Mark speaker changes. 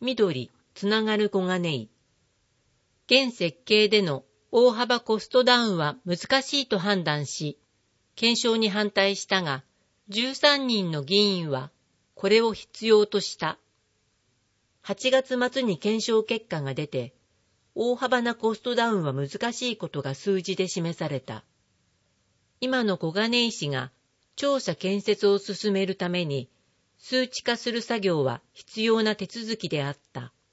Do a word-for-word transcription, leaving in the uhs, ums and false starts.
Speaker 1: 緑、つながる小金井。現設計での大幅コストダウンは難しいと判断し、検証に反対したが、じゅうさんにんの議員はこれを必要とした。はちがつ末に検証結果が出て、大幅なコストダウンは難しいことが数字で示された。今の小金井市が庁舎建設を進めるために数値化する作業は必要な手続きであった。